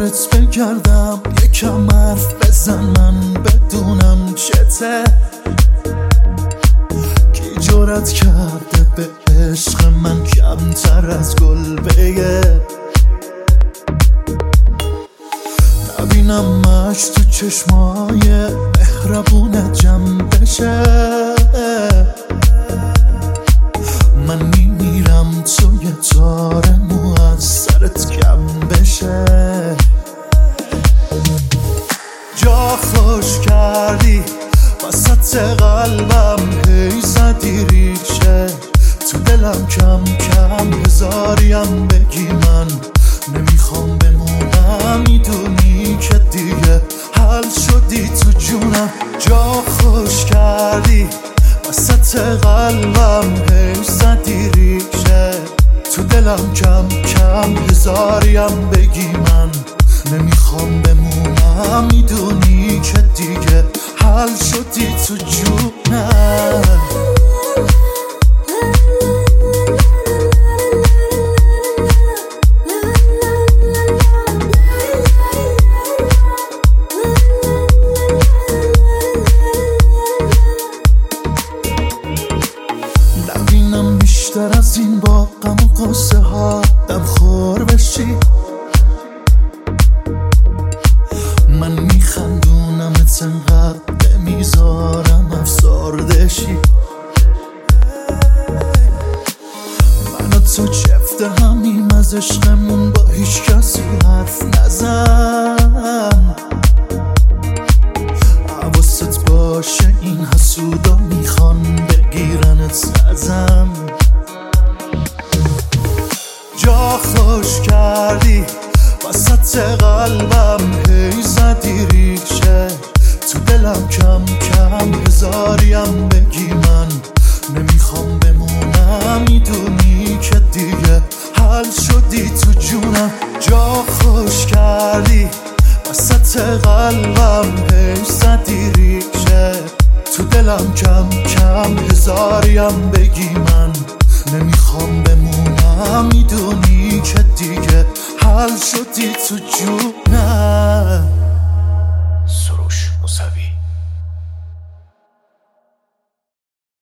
دورت بگردم، یکم حرف بزن من بدونم چته. کی جرأت کرده به عشق من کمتر از گل بگه؟ نبینمش تو چشمای مهربونت جمع بشه. من میمیرم تو یه تار مو از سرت کم بشه. جا خوش کردی وسط قلبم، هی زدی ریشه تو دلم، کم کم هزاریم بگی من نمیخوام بمونم. میدونی که دیگه حل شدی تو جونم. جا خوش کردی وسط قلبم، هی زدی ریشه تو دلم، کم کم هزاریم بگی من نمیخوام بمونم. میدونی که دیگه حل شدی تو جونم. نبینم بیشتر از این با غم و قصه ها دم خور بشی. من میخندونمت انقدر میذارم افسرده. من و تو چفته همیم از عشقمون، با هیچ کسی حرف نزن. حواست باشه این حسودا میخوان بگیرنت ازم. جا خوش کردی وسط قلبم، هی زدی ریشه تو دلم، کم کم هزاریم بگی من نمیخوام بمونم. میدونی که دیگه حل شدی تو جونم. جا خوش کردی وسط قلبم، هی زدی ریشه تو دلم، کم کم هزاریم بگی من نمیخوام بمونم. میدونی که دیگه حل شدی تو جونم. سروش موسوی.